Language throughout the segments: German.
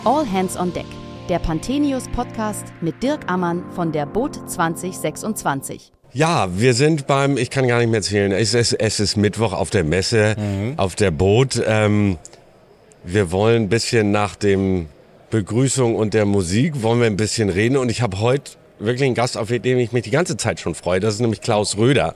All Hands on Deck, der Panthenius-Podcast mit Dirk Ammann von der Boot 2026. Ja, wir sind ich kann gar nicht mehr zählen, es ist Mittwoch auf der Messe, auf der Boot. Wir wollen ein bisschen nach dem Begrüßung und der Musik, wollen wir ein bisschen reden. Und ich habe heute wirklich einen Gast, auf den ich mich die ganze Zeit schon freue. Das ist nämlich Klaus Röder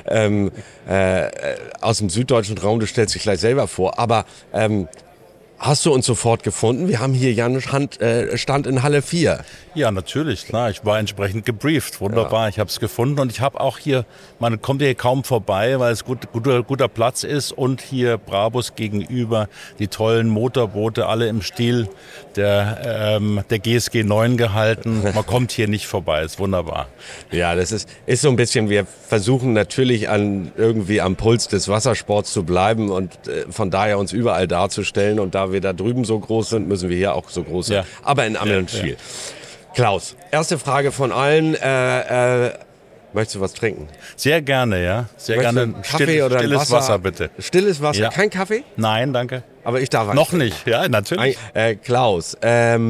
aus dem süddeutschen Raum. Du stellst dich gleich selber vor. Aber hast du uns sofort gefunden? Wir haben hier ja einen Stand in Halle 4. Ja, natürlich, klar. Ich war entsprechend gebrieft. Wunderbar, ja. Ich habe es gefunden und ich habe auch hier, man kommt hier kaum vorbei, weil es guter Platz ist und hier Brabus gegenüber, die tollen Motorboote, alle im Stil der GSG 9 gehalten. Man kommt hier nicht vorbei, ist wunderbar. Ja, das ist so ein bisschen, wir versuchen natürlich irgendwie am Puls des Wassersports zu bleiben und von daher uns überall darzustellen. Und da wir da drüben so groß sind, müssen wir hier auch so groß sein. Ja. Aber in anderen Stil. Ja. Klaus, erste Frage von allen. Möchtest du was trinken? Sehr gerne, ja. Sehr gerne. Kaffee oder stilles Wasser, bitte. Stilles Wasser, ja. Kein Kaffee? Nein, danke. Aber ich darf noch nicht, ja, natürlich. Klaus, wer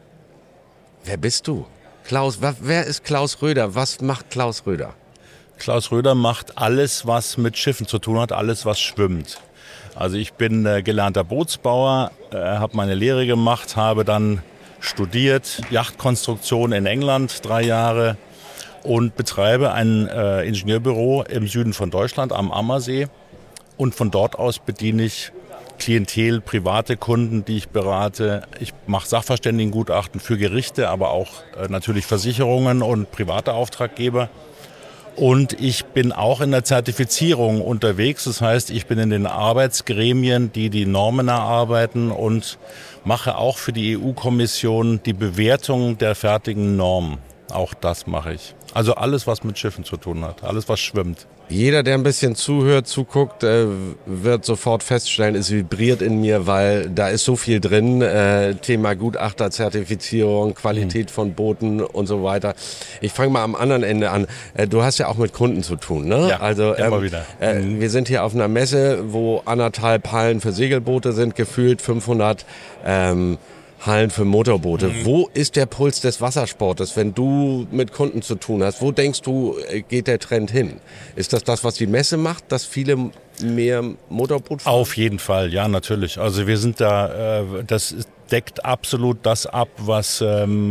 bist du? Klaus, wer ist Klaus Röder? Was macht Klaus Röder? Klaus Röder macht alles, was mit Schiffen zu tun hat, alles, was schwimmt. Also ich bin gelernter Bootsbauer, habe meine Lehre gemacht, habe dann studiert, Yachtkonstruktion in England 3 Jahre und betreibe ein Ingenieurbüro im Süden von Deutschland am Ammersee. Und von dort aus bediene ich Klientel, private Kunden, die ich berate. Ich mache Sachverständigengutachten für Gerichte, aber auch natürlich Versicherungen und private Auftraggeber. Und ich bin auch in der Zertifizierung unterwegs. Das heißt, ich bin in den Arbeitsgremien, die Normen erarbeiten und mache auch für die EU-Kommission die Bewertung der fertigen Normen. Auch das mache ich. Also alles, was mit Schiffen zu tun hat, alles, was schwimmt. Jeder, der ein bisschen zuhört, zuguckt, wird sofort feststellen, es vibriert in mir, weil da ist so viel drin. Thema Gutachter, Zertifizierung, Qualität von Booten und so weiter. Ich fange mal am anderen Ende an. Du hast ja auch mit Kunden zu tun, ne? Ja, also, immer wieder. Wir sind hier auf einer Messe, wo 1,5 Hallen für Segelboote sind, gefühlt 500 Hallen für Motorboote. Wo ist der Puls des Wassersportes, wenn du mit Kunden zu tun hast? Wo denkst du, geht der Trend hin? Ist das, was die Messe macht, dass viele mehr Motorboot fahren? Auf jeden Fall, ja, natürlich. Also wir sind da, das deckt absolut das ab, was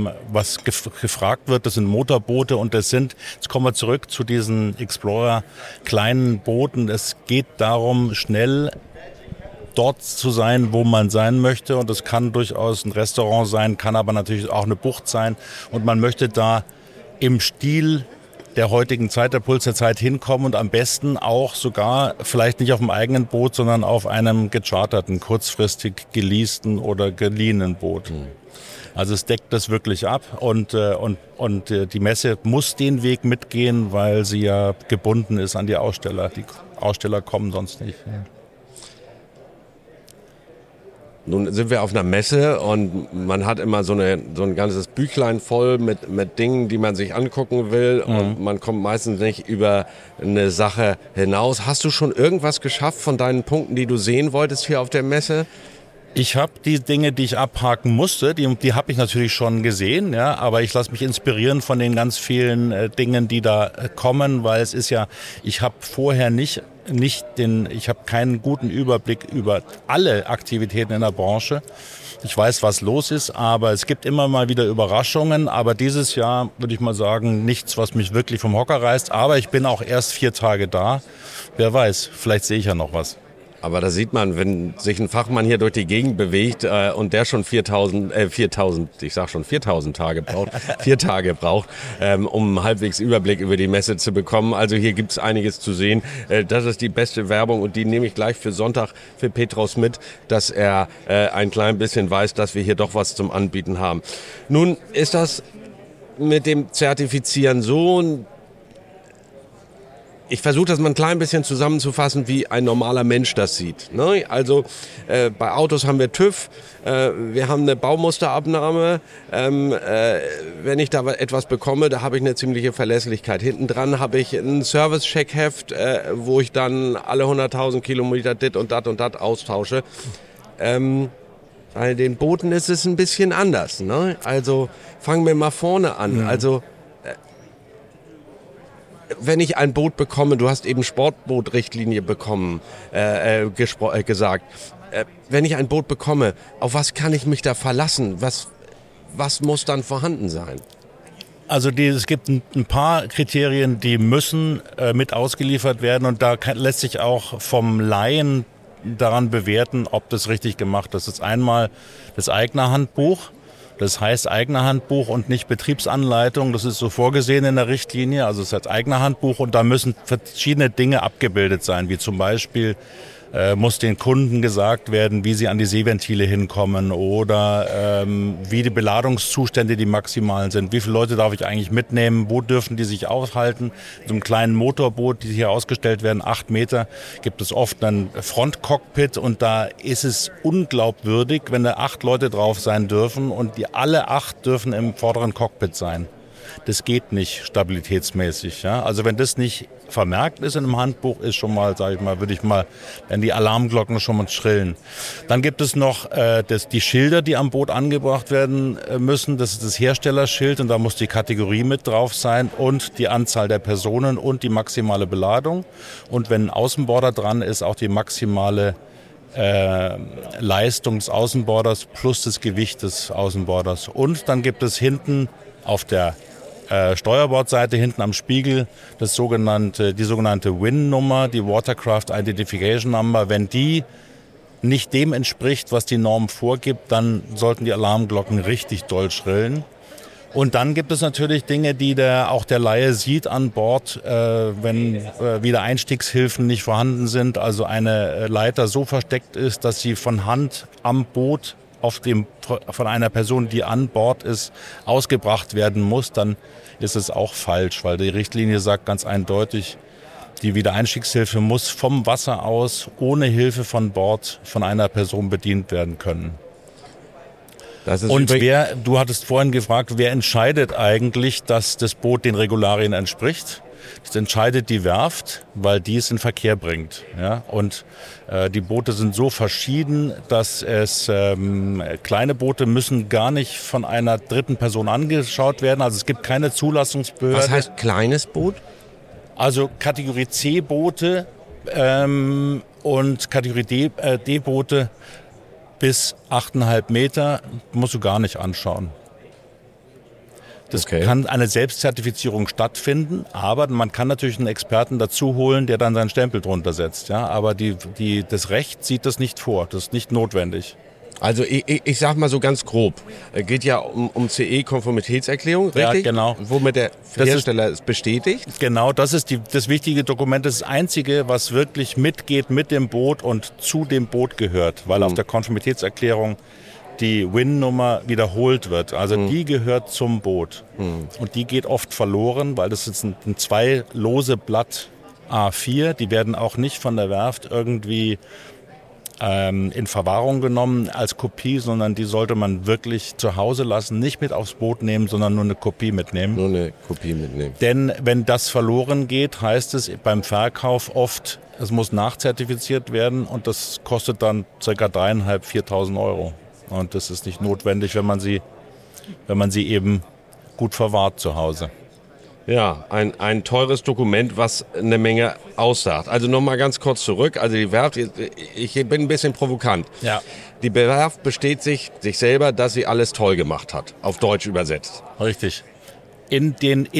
gefragt wird. Das sind Motorboote und jetzt kommen wir zurück zu diesen Explorer, kleinen Booten. Es geht darum, schnell dort zu sein, wo man sein möchte. Und das kann durchaus ein Restaurant sein, kann aber natürlich auch eine Bucht sein. Und man möchte da im Stil der heutigen Zeit, der Puls der Zeit hinkommen und am besten auch sogar vielleicht nicht auf dem eigenen Boot, sondern auf einem gecharterten, kurzfristig geleasten oder geliehenen Boot. Also es deckt das wirklich ab und die Messe muss den Weg mitgehen, weil sie ja gebunden ist an die Aussteller. Die Aussteller kommen sonst nicht. Nun sind wir auf einer Messe und man hat immer so ein ganzes Büchlein voll mit Dingen, die man sich angucken will und man kommt meistens nicht über eine Sache hinaus. Hast du schon irgendwas geschafft von deinen Punkten, die du sehen wolltest hier auf der Messe? Ich habe die Dinge, die ich abhaken musste, die habe ich natürlich schon gesehen, ja, aber ich lasse mich inspirieren von den ganz vielen Dingen, die da kommen, weil es ist ja, ich habe vorher ich habe keinen guten Überblick über alle Aktivitäten in der Branche. Ich weiß, was los ist, aber es gibt immer mal wieder Überraschungen. Aber dieses Jahr würde ich mal sagen, nichts, was mich wirklich vom Hocker reißt. Aber ich bin auch erst 4 Tage da. Wer weiß, vielleicht sehe ich ja noch was. Aber da sieht man, wenn sich ein Fachmann hier durch die Gegend bewegt und der schon 4.000 Tage braucht, 4 Tage braucht, um halbwegs Überblick über die Messe zu bekommen. Also hier gibt es einiges zu sehen. Das ist die beste Werbung und die nehme ich gleich für Sonntag für Petros mit, dass er ein klein bisschen weiß, dass wir hier doch was zum Anbieten haben. Nun ist das mit dem Zertifizieren so. Ich versuche das mal ein klein bisschen zusammenzufassen, wie ein normaler Mensch das sieht. Ne? Also bei Autos haben wir TÜV, wir haben eine Baumusterabnahme. Wenn ich da etwas bekomme, da habe ich eine ziemliche Verlässlichkeit. Hinten dran habe ich ein Service-Checkheft, wo ich dann alle 100.000 Kilometer dit und dat austausche. Bei den Booten ist es ein bisschen anders. Ne? Also fangen wir mal vorne an. Mhm. Also wenn ich ein Boot bekomme, du hast eben Sportbootrichtlinie gesagt. Wenn ich ein Boot bekomme, auf was kann ich mich da verlassen? Was muss dann vorhanden sein? Also es gibt ein paar Kriterien, die müssen mit ausgeliefert werden und da lässt sich auch vom Laien daran bewerten, ob das richtig gemacht ist. Das ist einmal das Eignerhandbuch. Das heißt Eignerhandbuch und nicht Betriebsanleitung. Das ist so vorgesehen in der Richtlinie. Also es ist das Eignerhandbuch und da müssen verschiedene Dinge abgebildet sein, wie zum Beispiel muss den Kunden gesagt werden, wie sie an die Seeventile hinkommen oder wie die Beladungszustände, die maximalen sind. Wie viele Leute darf ich eigentlich mitnehmen? Wo dürfen die sich aufhalten? In so einem kleinen Motorboot, die hier ausgestellt werden, 8 Meter, gibt es oft ein Frontcockpit und da ist es unglaubwürdig, wenn da 8 Leute drauf sein dürfen und die alle 8 dürfen im vorderen Cockpit sein. Das geht nicht stabilitätsmäßig. Ja? Also wenn das nicht vermerkt ist in einem Handbuch, ist schon mal, sage ich mal, werden die Alarmglocken schon mal schrillen. Dann gibt es noch die Schilder, die am Boot angebracht werden müssen. Das ist das Herstellerschild und da muss die Kategorie mit drauf sein und die Anzahl der Personen und die maximale Beladung. Und wenn ein Außenborder dran ist, auch die maximale Leistung des Außenborders plus das Gewicht des Außenborders. Und dann gibt es hinten auf der Steuerbordseite hinten am Spiegel die sogenannte WIN-Nummer, die Watercraft Identification Number. Wenn die nicht dem entspricht, was die Norm vorgibt, dann sollten die Alarmglocken richtig doll schrillen. Und dann gibt es natürlich Dinge, die auch der Laie sieht an Bord, wenn wieder Einstiegshilfen nicht vorhanden sind, also eine Leiter so versteckt ist, dass sie von Hand am Boot von einer Person, die an Bord ist, ausgebracht werden muss, dann ist es auch falsch, weil die Richtlinie sagt ganz eindeutig, die Wiedereinstiegshilfe muss vom Wasser aus ohne Hilfe von Bord von einer Person bedient werden können. Und du hattest vorhin gefragt, wer entscheidet eigentlich, dass das Boot den Regularien entspricht? Das entscheidet die Werft, weil die es in Verkehr bringt. Ja? Und die Boote sind so verschieden, dass kleine Boote müssen gar nicht von einer dritten Person angeschaut werden. Also es gibt keine Zulassungsbehörde. Was heißt kleines Boot? Also Kategorie C-Boote und Kategorie D-Boote bis 8,5 Meter musst du gar nicht anschauen. Das kann eine Selbstzertifizierung stattfinden, aber man kann natürlich einen Experten dazu holen, der dann seinen Stempel drunter setzt. Ja? Aber das Recht sieht das nicht vor, das ist nicht notwendig. Also ich sag mal so ganz grob, geht ja um CE-Konformitätserklärung, richtig? Ja, genau. Womit der Hersteller es bestätigt? Genau, das ist das wichtige Dokument, das Einzige, was wirklich mitgeht mit dem Boot und zu dem Boot gehört, weil auf der Konformitätserklärung die WIN-Nummer wiederholt wird. Also die gehört zum Boot. Und die geht oft verloren, weil das ist ein 2 lose Blatt A4. Die werden auch nicht von der Werft irgendwie in Verwahrung genommen als Kopie, sondern die sollte man wirklich zu Hause lassen, nicht mit aufs Boot nehmen, sondern nur eine Kopie mitnehmen. Nur eine Kopie mitnehmen. Denn wenn das verloren geht, heißt es beim Verkauf oft, es muss nachzertifiziert werden und das kostet dann ca. 3.500, 4.000 Euro. Und das ist nicht notwendig, wenn man sie eben gut verwahrt zu Hause. Ja, ein teures Dokument, was eine Menge aussagt. Also nochmal ganz kurz zurück. Also die Werft, ich bin ein bisschen provokant. Ja. Die Werft besteht sich selber, dass sie alles toll gemacht hat, auf Deutsch übersetzt. Richtig. In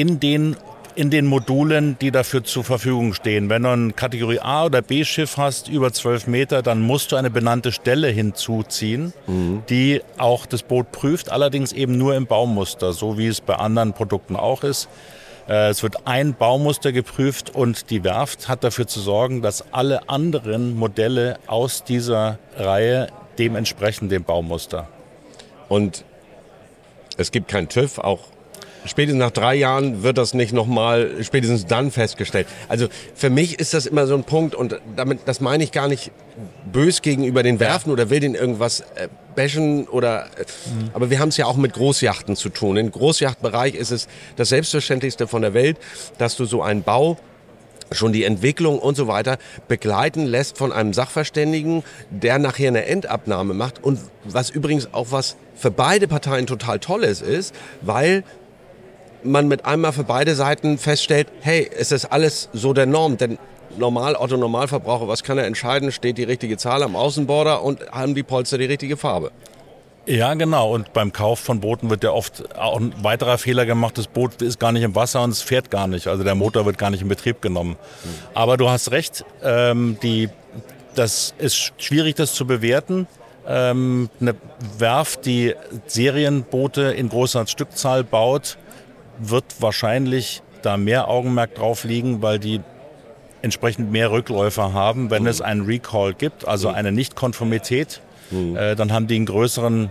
den Modulen, die dafür zur Verfügung stehen. Wenn du ein Kategorie A oder B Schiff hast, über 12 Meter, dann musst du eine benannte Stelle hinzuziehen, die auch das Boot prüft, allerdings eben nur im Baumuster, so wie es bei anderen Produkten auch ist. Es wird ein Baumuster geprüft und die Werft hat dafür zu sorgen, dass alle anderen Modelle aus dieser Reihe dementsprechend dem Baumuster. Und es gibt kein TÜV, auch spätestens nach 3 Jahren wird das nicht nochmal, spätestens dann festgestellt. Also für mich ist das immer so ein Punkt und das meine ich gar nicht bös gegenüber den Werften oder will denen irgendwas bashen aber wir haben es ja auch mit Großjachten zu tun. Im Großjachtbereich ist es das Selbstverständlichste von der Welt, dass du so einen Bau schon die Entwicklung und so weiter begleiten lässt von einem Sachverständigen, der nachher eine Endabnahme macht. Und was übrigens auch was für beide Parteien total Tolles ist, weil man mit einmal für beide Seiten feststellt, hey, es ist alles so der Norm, denn Otto Normalverbraucher, was kann er entscheiden? Steht die richtige Zahl am Außenborder und haben die Polster die richtige Farbe? Ja, genau. Und beim Kauf von Booten wird ja oft auch ein weiterer Fehler gemacht. Das Boot ist gar nicht im Wasser und es fährt gar nicht. Also der Motor wird gar nicht in Betrieb genommen. Aber du hast recht, das ist schwierig, das zu bewerten. Eine Werft, die Serienboote in großer Stückzahl baut, wird wahrscheinlich da mehr Augenmerk drauf liegen, weil die entsprechend mehr Rückläufer haben, wenn es einen Recall gibt, also eine Nichtkonformität. Dann haben die ein größeres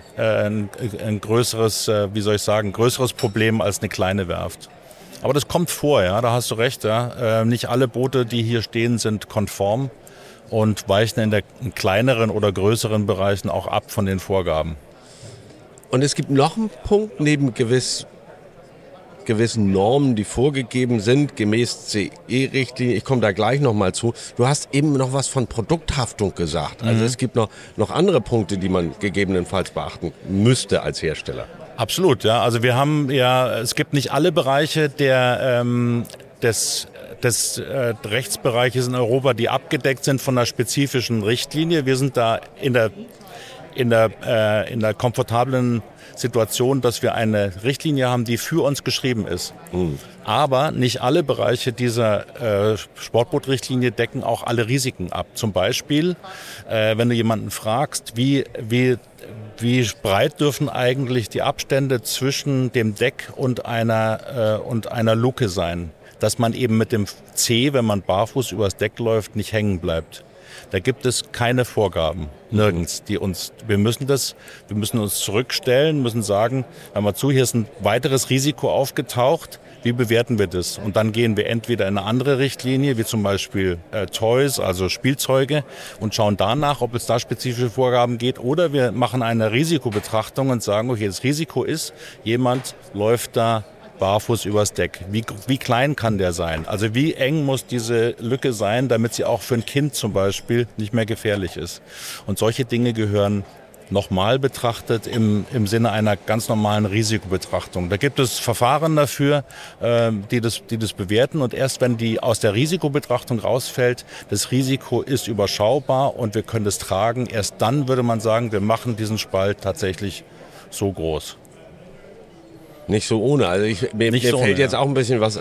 Problem als eine kleine Werft. Aber das kommt vor, ja, da hast du recht. Ja. Nicht alle Boote, die hier stehen, sind konform und weichen in kleineren oder größeren Bereichen auch ab von den Vorgaben. Und es gibt noch einen Punkt neben gewissen Normen, die vorgegeben sind, gemäß CE-Richtlinie. Ich komme da gleich nochmal zu. Du hast eben noch was von Produkthaftung gesagt. Also es gibt noch andere Punkte, die man gegebenenfalls beachten müsste als Hersteller. Absolut, ja. Also es gibt nicht alle Bereiche des Rechtsbereiches in Europa, die abgedeckt sind von einer spezifischen Richtlinie. Wir sind da in der komfortablen Situation, dass wir eine Richtlinie haben, die für uns geschrieben ist. Aber nicht alle Bereiche dieser Sportbootrichtlinie decken auch alle Risiken ab. Zum Beispiel, wenn du jemanden fragst, wie breit dürfen eigentlich die Abstände zwischen dem Deck und einer Luke sein, dass man eben mit dem C, wenn man barfuß übers Deck läuft, nicht hängen bleibt. Da gibt es keine Vorgaben, nirgends, wir müssen uns zurückstellen, müssen sagen, hör mal zu, hier ist ein weiteres Risiko aufgetaucht, wie bewerten wir das? Und dann gehen wir entweder in eine andere Richtlinie, wie zum Beispiel Toys, also Spielzeuge, und schauen danach, ob es da spezifische Vorgaben geht, oder wir machen eine Risikobetrachtung und sagen, okay, das Risiko ist, jemand läuft da barfuß übers Deck. Wie klein kann der sein? Also wie eng muss diese Lücke sein, damit sie auch für ein Kind zum Beispiel nicht mehr gefährlich ist? Und solche Dinge gehören nochmal betrachtet im Sinne einer ganz normalen Risikobetrachtung. Da gibt es Verfahren dafür, die das bewerten, und erst wenn die aus der Risikobetrachtung rausfällt, das Risiko ist überschaubar und wir können es tragen, erst dann würde man sagen, wir machen diesen Spalt tatsächlich so groß. Nicht so ohne. Also mir fällt jetzt auch ein bisschen was.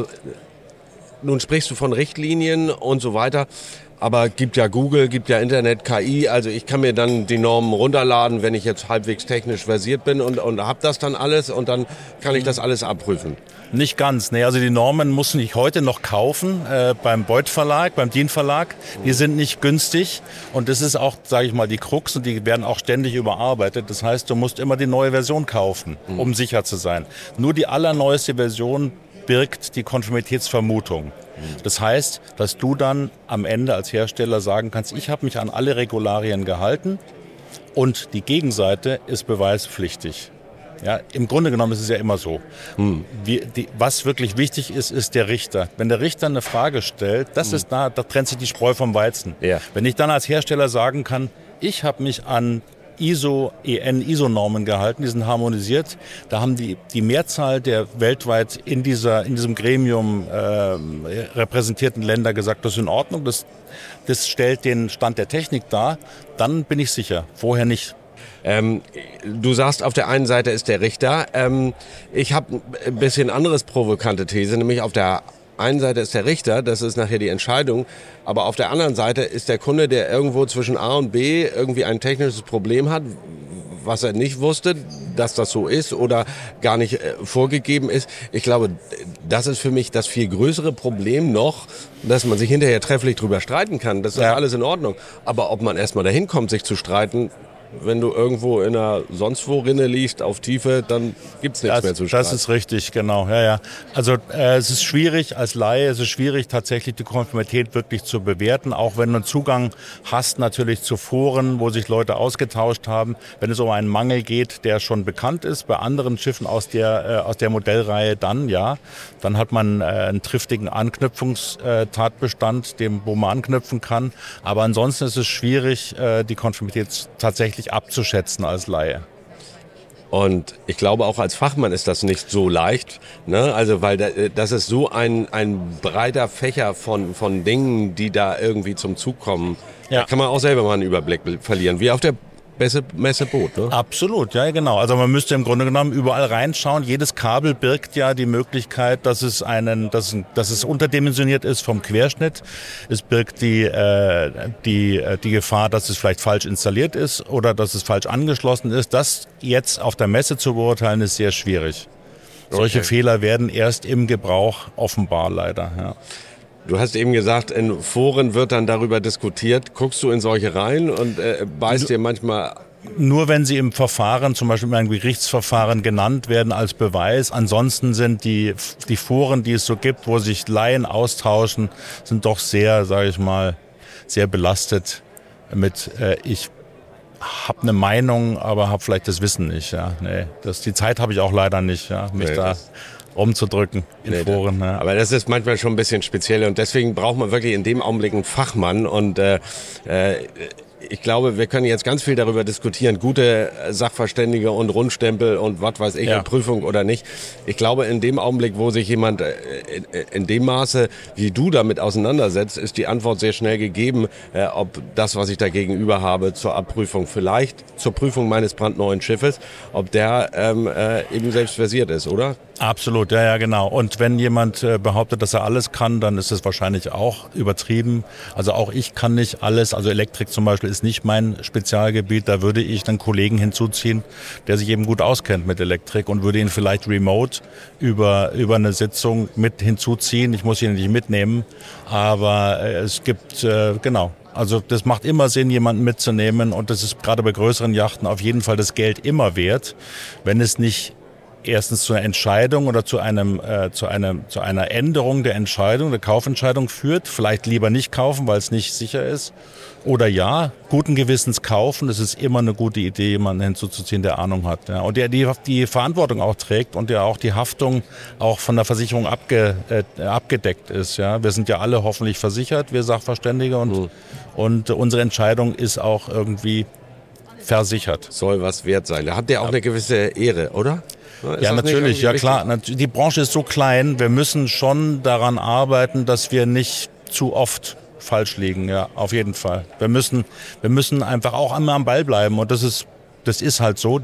Nun sprichst du von Richtlinien und so weiter, aber gibt ja Google, gibt ja Internet, KI. Also ich kann mir dann die Normen runterladen, wenn ich jetzt halbwegs technisch versiert bin und habe das dann alles, und dann kann ich das alles abprüfen. Nicht ganz. Nee, also die Normen muss ich heute noch kaufen beim Beuth Verlag, beim DIN Verlag. Die sind nicht günstig, und das ist auch, sage ich mal, die Krux, und die werden auch ständig überarbeitet. Das heißt, du musst immer die neue Version kaufen, um sicher zu sein. Nur die allerneueste Version birgt die Konformitätsvermutung. Das heißt, dass du dann am Ende als Hersteller sagen kannst, ich habe mich an alle Regularien gehalten, und die Gegenseite ist beweispflichtig. Ja, im Grunde genommen ist es ja immer so. Was wirklich wichtig ist, ist der Richter. Wenn der Richter eine Frage stellt, da trennt sich die Spreu vom Weizen. Ja. Wenn ich dann als Hersteller sagen kann, ich habe mich an ISO-Normen gehalten, die sind harmonisiert. Da haben die Mehrzahl der weltweit in diesem Gremium repräsentierten Länder gesagt, das ist in Ordnung, das stellt den Stand der Technik dar, dann bin ich sicher, vorher nicht. Du sagst, auf der einen Seite ist der Richter. Ich habe ein bisschen anderes provokante These, nämlich auf der einen Seite ist der Richter, das ist nachher die Entscheidung, aber auf der anderen Seite ist der Kunde, der irgendwo zwischen A und B irgendwie ein technisches Problem hat, was er nicht wusste, dass das so ist oder gar nicht vorgegeben ist. Ich glaube, das ist für mich das viel größere Problem noch, dass man sich hinterher trefflich drüber streiten kann. Das ist alles in Ordnung. Aber ob man erstmal dahin kommt, sich zu streiten, wenn du irgendwo in einer sonst wo Rinne liegst, auf Tiefe, dann gibt's nichts mehr zu streiten. Das ist richtig, genau. Ja. Also es ist schwierig als Laie, es ist schwierig tatsächlich die Konformität wirklich zu bewerten, auch wenn du einen Zugang hast natürlich zu Foren, wo sich Leute ausgetauscht haben. Wenn es um einen Mangel geht, der schon bekannt ist, bei anderen Schiffen aus der Modellreihe dann hat man einen triftigen Anknüpfungstatbestand, wo man anknüpfen kann. Aber ansonsten ist es schwierig, die Konformität tatsächlich abzuschätzen als Laie. Und ich glaube, auch als Fachmann ist das nicht so leicht, ne? Also, weil das ist so ein breiter Fächer von Dingen, die da irgendwie zum Zug kommen. Ja. Da kann man auch selber mal einen Überblick verlieren, wie auf der Messe Boot, ne? Absolut, ja genau. Also man müsste im Grunde genommen überall reinschauen. Jedes Kabel birgt ja die Möglichkeit, dass es unterdimensioniert ist vom Querschnitt. Es birgt die Gefahr, dass es vielleicht falsch installiert ist oder dass es falsch angeschlossen ist. Das jetzt auf der Messe zu beurteilen, ist sehr schwierig. Okay. Solche Fehler werden erst im Gebrauch offenbar leider, ja. Du hast eben gesagt, in Foren wird dann darüber diskutiert. Guckst du in solche rein und beißt dir manchmal... Nur wenn sie im Verfahren, zum Beispiel in einem Gerichtsverfahren genannt werden als Beweis. Ansonsten sind die Foren, die es so gibt, wo sich Laien austauschen, sind doch sehr, sage ich mal, sehr belastet mit ich habe eine Meinung, aber habe vielleicht das Wissen nicht. Ja. Nee, die Zeit habe ich auch leider nicht, ja, mich da umzudrücken in Foren. Ja. Aber das ist manchmal schon ein bisschen speziell und deswegen braucht man wirklich in dem Augenblick einen Fachmann und ich glaube, wir können jetzt ganz viel darüber diskutieren, gute Sachverständige und Rundstempel und was weiß ich, Prüfung oder nicht. Ich glaube, in dem Augenblick, wo sich jemand in dem Maße, wie du damit auseinandersetzt, ist die Antwort sehr schnell gegeben, ob das, was ich da gegenüber habe zur Abprüfung, vielleicht zur Prüfung meines brandneuen Schiffes, ob der eben selbst versiert ist, oder? Absolut, ja, genau. Und wenn jemand behauptet, dass er alles kann, dann ist es wahrscheinlich auch übertrieben. Also auch ich kann nicht alles. Also Elektrik zum Beispiel ist nicht mein Spezialgebiet. Da würde ich einen Kollegen hinzuziehen, der sich eben gut auskennt mit Elektrik und würde ihn vielleicht remote über eine Sitzung mit hinzuziehen. Ich muss ihn nicht mitnehmen, aber es gibt, genau. Also das macht immer Sinn, jemanden mitzunehmen und das ist gerade bei größeren Yachten auf jeden Fall das Geld immer wert, wenn es nicht erstens zu einer Entscheidung oder zu einer Änderung der Entscheidung, der Kaufentscheidung führt. Vielleicht lieber nicht kaufen, weil es nicht sicher ist. Oder guten Gewissens kaufen. Das ist immer eine gute Idee, jemanden hinzuzuziehen, der Ahnung hat. Ja. Und der die Verantwortung auch trägt und der auch die Haftung auch von der Versicherung abgedeckt ist. Ja. Wir sind ja alle hoffentlich versichert, wir Sachverständige. Und unsere Entscheidung ist auch irgendwie versichert. Soll was wert sein. Da habt ihr auch eine gewisse Ehre, oder? Ja, natürlich, ja klar. Die Branche ist so klein, wir müssen schon daran arbeiten, dass wir nicht zu oft falsch liegen, ja, auf jeden Fall. Wir müssen einfach auch immer am Ball bleiben und das ist halt so,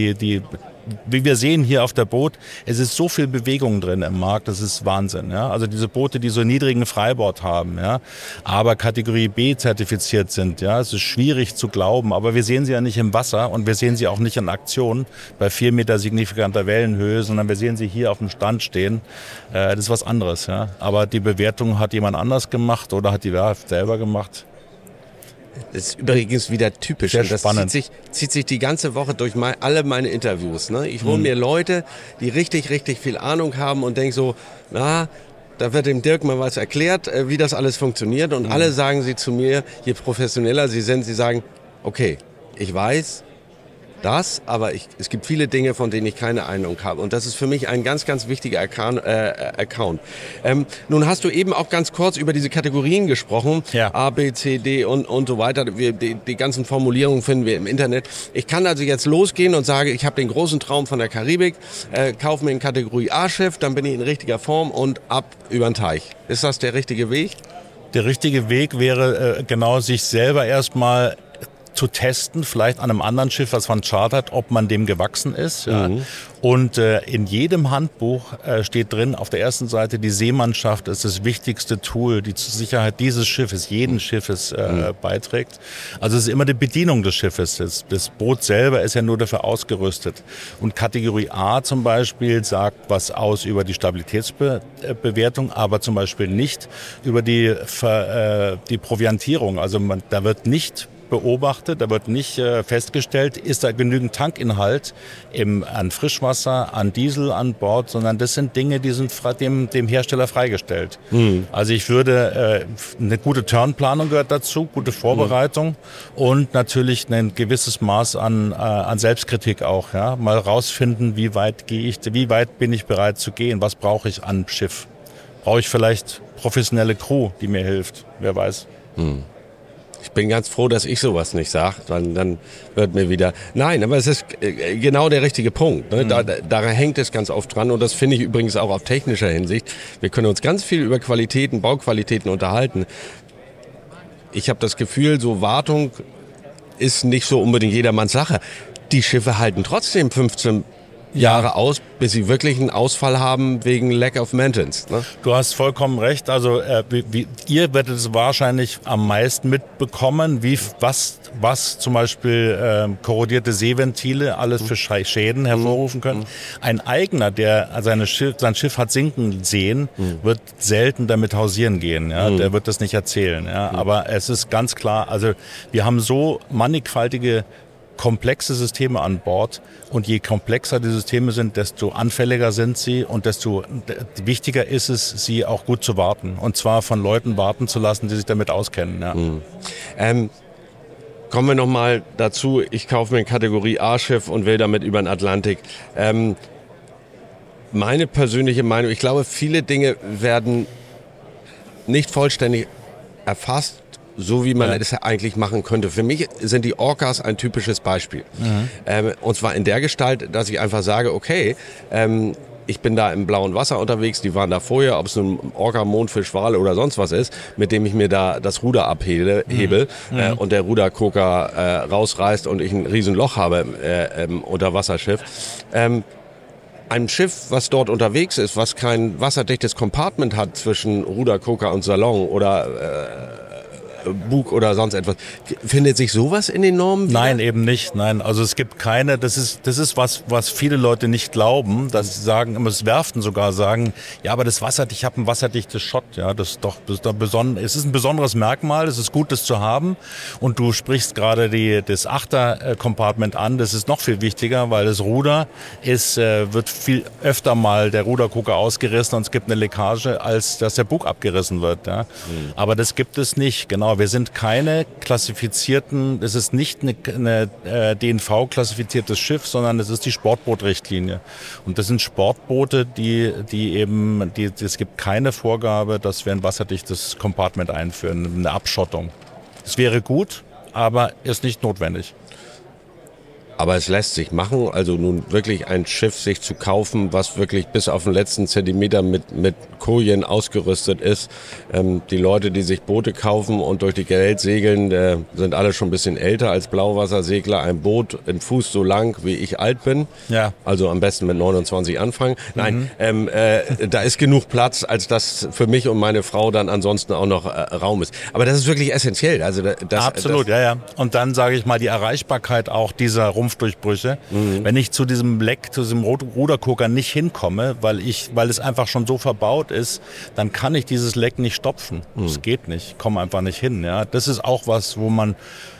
wie wir sehen hier auf der Boot, es ist so viel Bewegung drin im Markt, das ist Wahnsinn. Ja? Also diese Boote, die so niedrigen Freibord haben, ja, aber Kategorie B zertifiziert sind, ja, es ist schwierig zu glauben, aber wir sehen sie ja nicht im Wasser und wir sehen sie auch nicht in Aktion bei 4 Meter signifikanter Wellenhöhe, sondern wir sehen sie hier auf dem Stand stehen. Das ist was anderes, ja. Aber die Bewertung hat jemand anders gemacht oder hat die Werft selber gemacht. Das ist übrigens wieder typisch. Sehr und das spannend. zieht sich die ganze Woche durch alle meine Interviews. Ne? Ich hole mir Leute, die richtig, richtig viel Ahnung haben und denke so, da wird dem Dirk mal was erklärt, wie das alles funktioniert. Und alle sagen sie zu mir, je professioneller sie sind, sie sagen, okay, ich weiß das, aber es gibt viele Dinge, von denen ich keine Ahnung habe. Und das ist für mich ein ganz, ganz wichtiger Account. Nun hast du eben auch ganz kurz über diese Kategorien gesprochen. Ja. A, B, C, D und so weiter. Die ganzen Formulierungen finden wir im Internet. Ich kann also jetzt losgehen und sage, ich habe den großen Traum von der Karibik, kaufe mir ein Kategorie A-Schiff, dann bin ich in richtiger Form und ab über den Teich. Ist das der richtige Weg? Der richtige Weg wäre genau, sich selber erstmal zu testen, vielleicht an einem anderen Schiff, was man chartert, ob man dem gewachsen ist. Ja. Und in jedem Handbuch steht drin, auf der ersten Seite, die Seemannschaft ist das wichtigste Tool, die zur Sicherheit dieses Schiffes, jeden Schiffes beiträgt. Also es ist immer die Bedienung des Schiffes. Das Boot selber ist ja nur dafür ausgerüstet. Und Kategorie A zum Beispiel sagt was aus über die Stabilitätsbewertung, aber zum Beispiel nicht über die Proviantierung. Also da wird nicht beobachtet, da wird nicht festgestellt, ist da genügend Tankinhalt an Frischwasser, an Diesel an Bord, sondern das sind Dinge, die sind dem Hersteller freigestellt. Also ich würde, eine gute Turnplanung gehört dazu, gute Vorbereitung und natürlich ein gewisses Maß an Selbstkritik auch. Ja? Mal rausfinden, wie weit bin ich bereit zu gehen, was brauche ich an Schiff. Brauche ich vielleicht professionelle Crew, die mir hilft, wer weiß. Ich bin ganz froh, dass ich sowas nicht sage, dann wird mir wieder... Nein, aber es ist genau der richtige Punkt. Ne? Da hängt es ganz oft dran und das finde ich übrigens auch auf technischer Hinsicht. Wir können uns ganz viel über Qualitäten, Bauqualitäten unterhalten. Ich habe das Gefühl, so Wartung ist nicht so unbedingt jedermanns Sache. Die Schiffe halten trotzdem 15 Jahre aus, bis sie wirklich einen Ausfall haben wegen Lack of Maintenance. Ne? Du hast vollkommen recht. Also ihr werdet es wahrscheinlich am meisten mitbekommen, was zum Beispiel korrodierte Seeventile alles für Schäden hervorrufen können. Ein Eigner, der sein Schiff hat sinken sehen, wird selten damit hausieren gehen. Ja? Der wird das nicht erzählen. Ja? Aber es ist ganz klar, also wir haben so mannigfaltige komplexe Systeme an Bord und je komplexer die Systeme sind, desto anfälliger sind sie und desto wichtiger ist es, sie auch gut zu warten und zwar von Leuten warten zu lassen, die sich damit auskennen. Ja. Kommen wir nochmal dazu, ich kaufe mir ein Kategorie A-Schiff und will damit über den Atlantik. Meine persönliche Meinung, ich glaube, viele Dinge werden nicht vollständig erfasst, so wie man es eigentlich machen könnte. Für mich sind die Orcas ein typisches Beispiel. Und zwar in der Gestalt, dass ich einfach sage, okay, ich bin da im blauen Wasser unterwegs, die waren da vorher, ob es nun Orca, Mondfisch, Wal oder sonst was ist, mit dem ich mir da das Ruder abhebel und der Ruderkoker rausreißt und ich ein Riesenloch habe unter Wasserschiff. Ein Schiff, was dort unterwegs ist, was kein wasserdichtes Compartment hat zwischen Ruderkoker und Salon oder Bug oder sonst etwas. Findet sich sowas in den Normen wieder? Nein, eben nicht. Nein, also es gibt keine, das ist was viele Leute nicht glauben, dass sie sagen, immer das Werften sogar sagen, ja, aber ich habe ein wasserdichtes Schott, ja, es ist ein besonderes Merkmal, es ist gut, das zu haben und du sprichst gerade das Achter-Compartment an, das ist noch viel wichtiger, weil das Ruder wird viel öfter mal der Ruderkoker ausgerissen und es gibt eine Leckage, als dass der Bug abgerissen wird, ja. Aber das gibt es nicht, genau. Wir sind keine klassifizierten, es ist nicht eine DNV-klassifiziertes Schiff, sondern es ist die Sportbootrichtlinie. Und das sind Sportboote, es gibt keine Vorgabe, dass wir ein wasserdichtes Compartment einführen, eine Abschottung. Es wäre gut, aber ist nicht notwendig. Aber es lässt sich machen, also nun wirklich ein Schiff sich zu kaufen, was wirklich bis auf den letzten Zentimeter mit Kojen ausgerüstet ist. Die Leute, die sich Boote kaufen und durch die Welt segeln, sind alle schon ein bisschen älter als Blauwassersegler. Ein Boot im Fuß so lang, wie ich alt bin. Ja. Also am besten mit 29 anfangen. Nein, da ist genug Platz, als dass für mich und meine Frau dann ansonsten auch noch Raum ist. Aber das ist wirklich essentiell. Also Absolut, ja. Und dann sage ich mal, die Erreichbarkeit auch dieser Rumpfdurchbrüche. Wenn ich zu diesem Leck, zu diesem Ruderkoker nicht hinkomme, weil es einfach schon so verbaut ist, dann kann ich dieses Leck nicht stopfen. Das geht nicht. Ich komme einfach nicht hin. Ja. Das ist auch was, wo man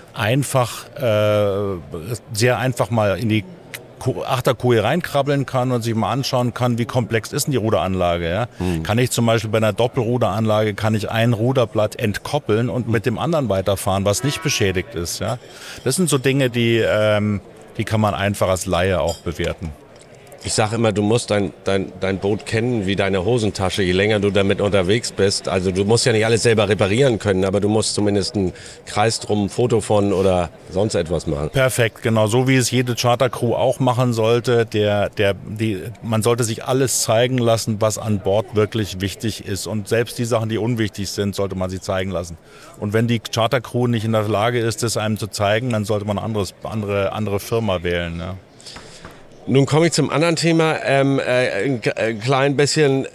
sehr einfach mal in die Achterkoje reinkrabbeln kann und sich mal anschauen kann, wie komplex ist denn die Ruderanlage. Ja? Kann ich zum Beispiel bei einer Doppelruderanlage, ein Ruderblatt entkoppeln und mit dem anderen weiterfahren, was nicht beschädigt ist. Ja? Das sind so Dinge, die kann man einfach als Laie auch bewerten. Ich sage immer, du musst dein Boot kennen wie deine Hosentasche, je länger du damit unterwegs bist. Also du musst ja nicht alles selber reparieren können, aber du musst zumindest einen Kreis drum, ein Foto von oder sonst etwas machen. Perfekt, genau. So wie es jede Chartercrew auch machen sollte. Man sollte sich alles zeigen lassen, was an Bord wirklich wichtig ist. Und selbst die Sachen, die unwichtig sind, sollte man sich zeigen lassen. Und wenn die Chartercrew nicht in der Lage ist, das einem zu zeigen, dann sollte man eine andere Firma wählen. Ja. Nun komme ich zum anderen Thema, ein klein bisschen,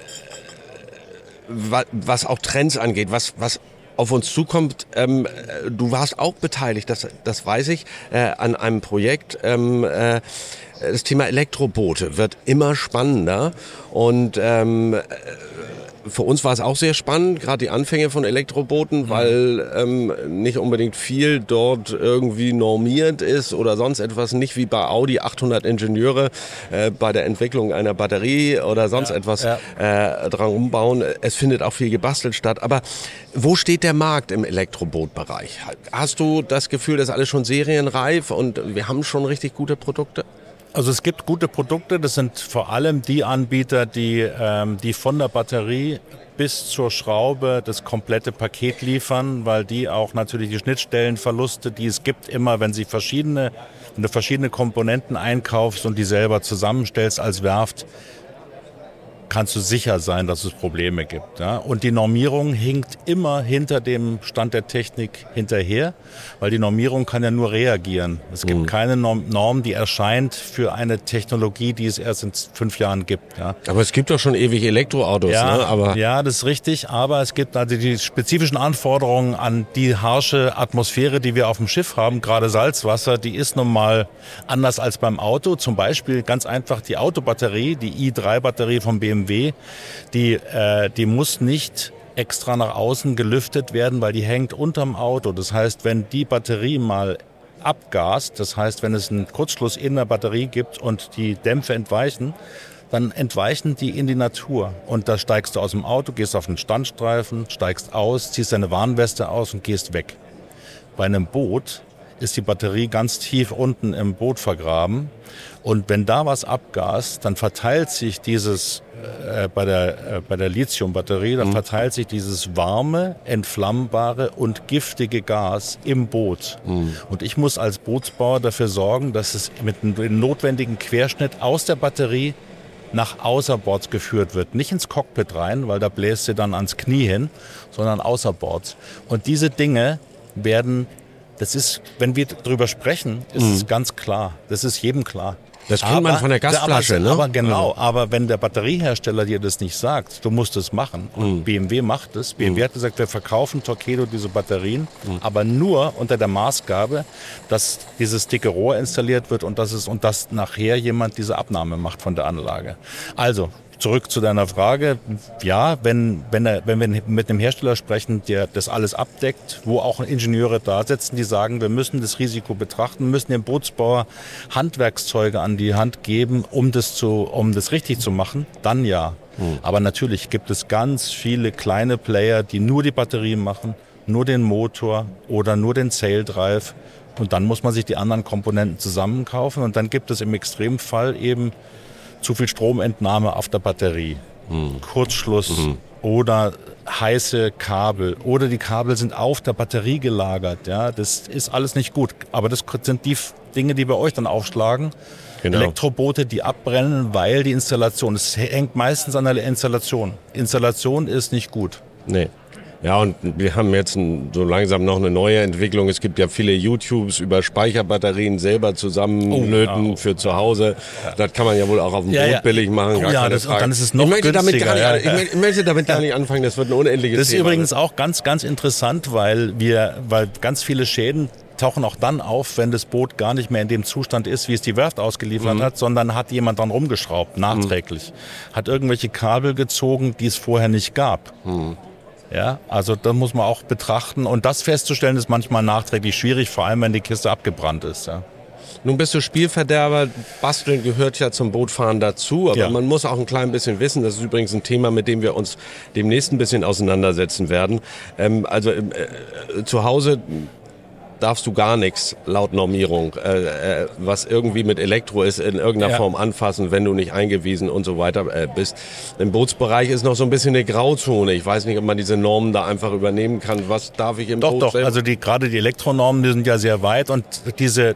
was auch Trends angeht, was auf uns zukommt. Du warst auch beteiligt, das weiß ich, an einem Projekt. Das Thema Elektroboote wird immer spannender und für uns war es auch sehr spannend, gerade die Anfänge von Elektrobooten, weil nicht unbedingt viel dort irgendwie normiert ist oder sonst etwas, nicht wie bei Audi 800 Ingenieure bei der Entwicklung einer Batterie oder sonst etwas dran umbauen. Es findet auch viel gebastelt statt. Aber wo steht der Markt im Elektrobootbereich? Hast du das Gefühl, das ist alles schon serienreif und wir haben schon richtig gute Produkte? Also es gibt gute Produkte, das sind vor allem die Anbieter, die von der Batterie bis zur Schraube das komplette Paket liefern, weil die auch natürlich die Schnittstellenverluste, die es gibt, immer wenn du verschiedene Komponenten einkaufst und die selber zusammenstellst als Werft, kannst du sicher sein, dass es Probleme gibt. Ja? Und die Normierung hinkt immer hinter dem Stand der Technik hinterher, weil die Normierung kann ja nur reagieren. Es gibt keine Norm, die erscheint für eine Technologie, die es erst in 5 Jahren gibt. Ja? Aber es gibt doch schon ewig Elektroautos. Ja, ne? Ja, das ist richtig, aber es gibt also die spezifischen Anforderungen an die harsche Atmosphäre, die wir auf dem Schiff haben, gerade Salzwasser, die ist nun mal anders als beim Auto. Zum Beispiel ganz einfach die Autobatterie, die i3-Batterie vom BMW, die muss nicht extra nach außen gelüftet werden, weil die hängt unterm Auto. Das heißt, wenn die Batterie mal abgast, das heißt, wenn es einen Kurzschluss in der Batterie gibt und die Dämpfe entweichen, dann entweichen die in die Natur. Und da steigst du aus dem Auto, gehst auf den Standstreifen, steigst aus, ziehst deine Warnweste aus und gehst weg. Bei einem Boot ist die Batterie ganz tief unten im Boot vergraben. Und wenn da was abgast, dann verteilt sich dieses, bei der Lithiumbatterie, dann verteilt sich dieses warme, entflammbare und giftige Gas im Boot. Und ich muss als Bootsbauer dafür sorgen, dass es mit dem notwendigen Querschnitt aus der Batterie nach außerbords geführt wird. Nicht ins Cockpit rein, weil da bläst sie dann ans Knie hin, sondern außerbords. Und diese Dinge werden, das ist, wenn wir drüber sprechen, ist es ganz klar. Das ist jedem klar. Das kennt man von der Gasflasche, ne? Aber genau, aber wenn der Batteriehersteller dir das nicht sagt, du musst es machen. Und BMW macht es. BMW hat gesagt, wir verkaufen Torqeedo diese Batterien, aber nur unter der Maßgabe, dass dieses dicke Rohr installiert wird und dass nachher jemand diese Abnahme macht von der Anlage. Also, zurück zu deiner Frage. Ja, wenn wir mit einem Hersteller sprechen, der das alles abdeckt, wo auch Ingenieure da sitzen, die sagen, wir müssen das Risiko betrachten, müssen dem Bootsbauer Handwerkszeuge an die Hand geben, um das richtig zu machen, dann ja. Aber natürlich gibt es ganz viele kleine Player, die nur die Batterie machen, nur den Motor oder nur den Sail Drive. Und dann muss man sich die anderen Komponenten zusammenkaufen. Und dann gibt es im Extremfall eben zu viel Stromentnahme auf der Batterie, Kurzschluss oder heiße Kabel oder die Kabel sind auf der Batterie gelagert. Ja, das ist alles nicht gut. Aber das sind die Dinge, die bei euch dann aufschlagen. Genau. Elektroboote, die abbrennen, weil die Installation, es hängt meistens an der Installation. Installation ist nicht gut. Nee. Ja, und wir haben jetzt so langsam noch eine neue Entwicklung. Es gibt ja viele YouTubes über Speicherbatterien selber zusammenlöten für zu Hause. Ja. Das kann man ja wohl auch auf dem Boot billig machen. Und dann ist es noch günstiger. Ich möchte damit gar nicht anfangen, das wird ein unendliches Thema. Das ist übrigens auch ganz, ganz interessant, weil ganz viele Schäden tauchen auch dann auf, wenn das Boot gar nicht mehr in dem Zustand ist, wie es die Werft ausgeliefert hat, sondern hat jemand dran rumgeschraubt, nachträglich. Hat irgendwelche Kabel gezogen, die es vorher nicht gab. Ja, also das muss man auch betrachten. Und das festzustellen ist manchmal nachträglich schwierig, vor allem wenn die Kiste abgebrannt ist. Ja. Nun bist du Spielverderber, Basteln gehört ja zum Bootfahren dazu, aber man muss auch ein klein bisschen wissen, das ist übrigens ein Thema, mit dem wir uns demnächst ein bisschen auseinandersetzen werden. Zu Hause darfst du gar nichts laut Normierung, was irgendwie mit Elektro ist, in irgendeiner Form anfassen, wenn du nicht eingewiesen und so weiter bist. Im Bootsbereich ist noch so ein bisschen eine Grauzone. Ich weiß nicht, ob man diese Normen da einfach übernehmen kann. Was darf ich im Boot Doch, also gerade die Elektronormen, die sind ja sehr weit und diese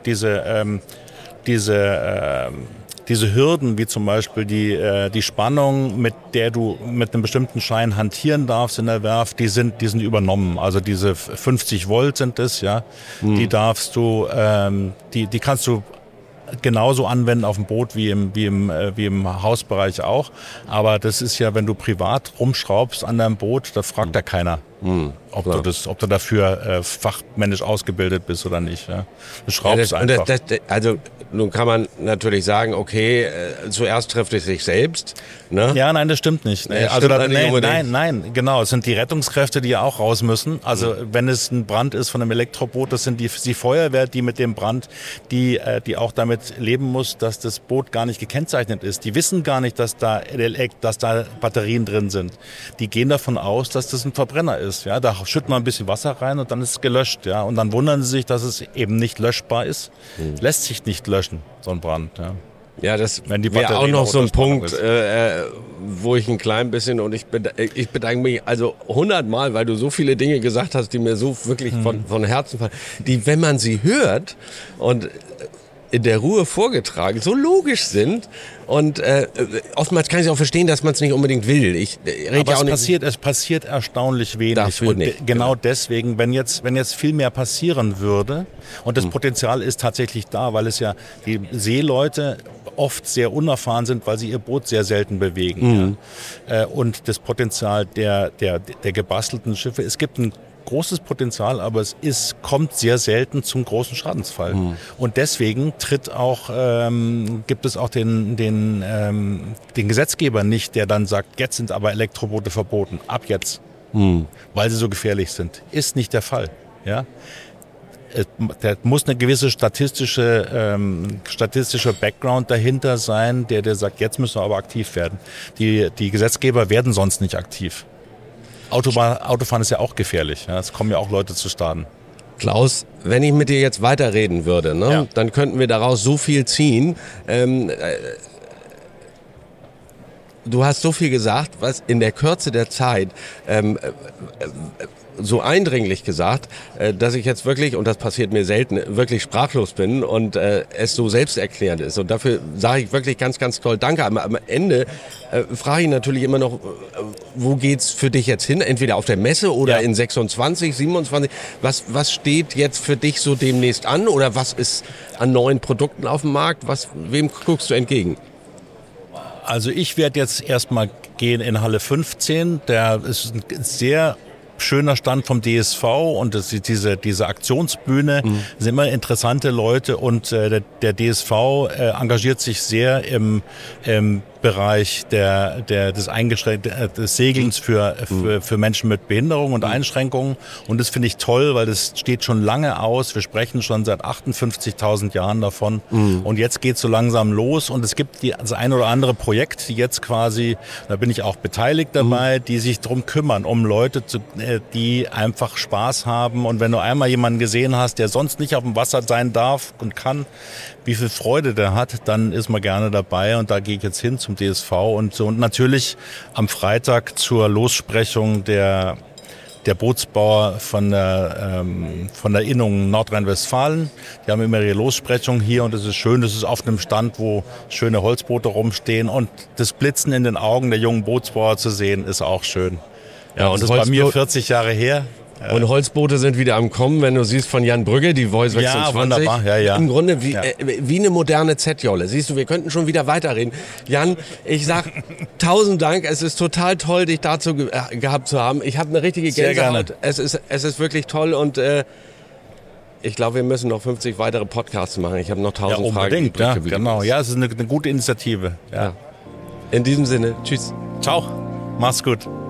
Hürden, wie zum Beispiel die Spannung, mit der du mit einem bestimmten Schein hantieren darfst in der Werft, die sind übernommen. Also diese 50 Volt sind es, ja. Die darfst du, die kannst du genauso anwenden auf dem Boot wie im Hausbereich auch. Aber das ist ja, wenn du privat rumschraubst an deinem Boot, da fragt ja keiner. Ob du dafür fachmännisch ausgebildet bist oder nicht. Ja. Du schraubst einfach. Also nun kann man natürlich sagen, okay, zuerst trifft es sich selbst. Ne? Ja, nein, das stimmt nicht. Nee, also nein, genau. Es sind die Rettungskräfte, die ja auch raus müssen. Also wenn es ein Brand ist von einem Elektroboot, das sind die Feuerwehr, die mit dem Brand, die auch damit leben muss, dass das Boot gar nicht gekennzeichnet ist. Die wissen gar nicht, dass da Batterien drin sind. Die gehen davon aus, dass das ein Verbrenner ist. Ja, da schüttet man ein bisschen Wasser rein und dann ist es gelöscht. Ja, und dann wundern sie sich, dass es eben nicht löschbar ist. Lässt sich nicht löschen, so ein Brand. Ja. Ja, das wäre auch noch so ein Punkt, wo ich ein klein bisschen, und ich bedanke mich also 100-mal, weil du so viele Dinge gesagt hast, die mir so wirklich von Herzen fallen, die, wenn man sie hört und in der Ruhe vorgetragen, so logisch sind. Und oftmals kann ich auch verstehen, dass man es nicht unbedingt will. Es passiert erstaunlich wenig. Und genau deswegen, wenn jetzt viel mehr passieren würde, und das Potenzial ist tatsächlich da, weil es ja die Seeleute oft sehr unerfahren sind, weil sie ihr Boot sehr selten bewegen. Ja. Und das Potenzial der gebastelten Schiffe, es gibt ein großes Potenzial, aber es kommt sehr selten zum großen Schadensfall. Und deswegen gibt es auch den Gesetzgeber nicht, der dann sagt, jetzt sind aber Elektroboote verboten, ab jetzt, weil sie so gefährlich sind. Ist nicht der Fall. Ja? Da muss eine gewisse statistischer Background dahinter sein, der sagt, jetzt müssen wir aber aktiv werden. Die Gesetzgeber werden sonst nicht aktiv. Autofahren ist ja auch gefährlich. Ja? Es kommen ja auch Leute zu Schaden. Klaus, wenn ich mit dir jetzt weiterreden würde, ne, ja, dann könnten wir daraus so viel ziehen. Du hast so viel gesagt, was in der Kürze der Zeit so eindringlich gesagt, dass ich jetzt wirklich, und das passiert mir selten, wirklich sprachlos bin und es so selbsterklärend ist. Und dafür sage ich wirklich ganz, ganz toll Danke. Am Ende frage ich natürlich immer noch, wo geht's für dich jetzt hin? Entweder auf der Messe oder in 26, 27. Was steht jetzt für dich so demnächst an? Oder was ist an neuen Produkten auf dem Markt? Wem guckst du entgegen? Also ich werde jetzt erstmal gehen in Halle 15. Der ist ein sehr schöner Stand vom DSV und diese Aktionsbühne sind immer interessante Leute und der DSV engagiert sich sehr im Bereich des Segelns für Menschen mit Behinderung und Einschränkungen. Und das finde ich toll, weil das steht schon lange aus. Wir sprechen schon seit 58.000 Jahren davon. Und jetzt geht es so langsam los. Und es gibt das ein oder andere Projekt, die jetzt quasi, da bin ich auch beteiligt dabei, die sich drum kümmern, um Leute, die einfach Spaß haben. Und wenn du einmal jemanden gesehen hast, der sonst nicht auf dem Wasser sein darf und kann, wie viel Freude der hat, dann ist man gerne dabei. Und da gehe ich jetzt hin zum DSV und natürlich am Freitag zur Lossprechung der Bootsbauer von der Innung Nordrhein-Westfalen. Die haben immer ihre Lossprechung hier und es ist schön, das ist auf einem Stand, wo schöne Holzboote rumstehen und das Blitzen in den Augen der jungen Bootsbauer zu sehen, ist auch schön. Ja, und das ist bei mir 40 Jahre her. Und Holzboote sind wieder am Kommen, wenn du siehst von Jan Brügge, die Voice 26. Ja, wunderbar. Ja. Im Grunde wie eine moderne Z-Jolle. Siehst du, wir könnten schon wieder weiterreden. Jan, ich sag 1000 Dank. Es ist total toll, dich dazu gehabt zu haben. Ich habe eine richtige Gänsehaut. Es ist wirklich toll und ich glaube, wir müssen noch 50 weitere Podcasts machen. Ich habe noch 1000 Fragen. Unbedingt, ja, genau. Ja, es ist eine gute Initiative. Ja. In diesem Sinne, tschüss. Ciao, mach's gut.